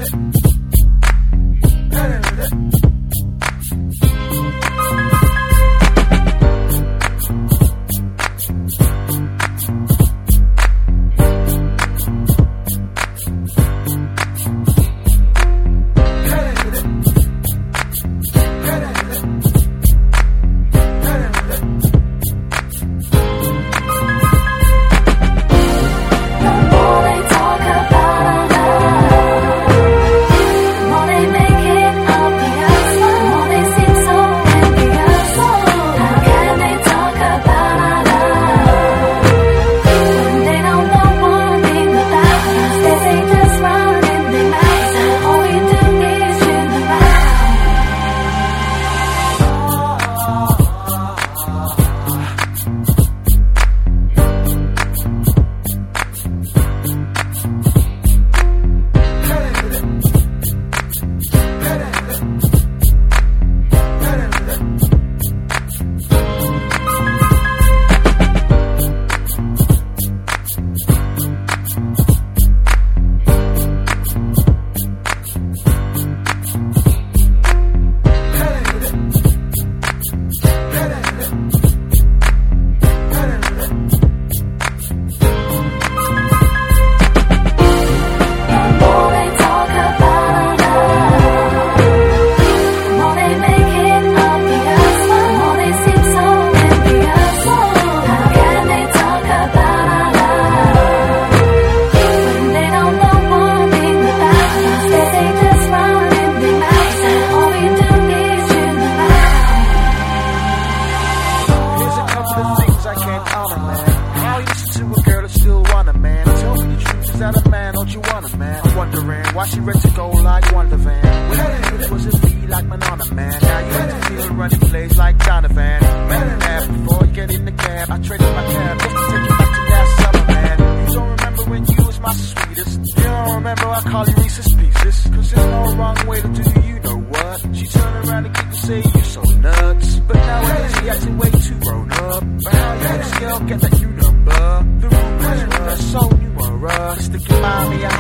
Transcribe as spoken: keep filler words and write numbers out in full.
Why she ready to go like Wonder Van? When it was a beat like Madonna, man. Now you have to feel running plays like Donovan. Man, man, before you get in the cab, I traded my cab just to take you back to last summer, man. You don't remember when you was my sweetest. You don't remember I call you Reese's Pieces. Cause there's no wrong way to do you know what. She turned around and keep to say you so nuts. But nowadays she acting way too grown up. But how you this girl get that new number? The rumors were so numerous. To remind me I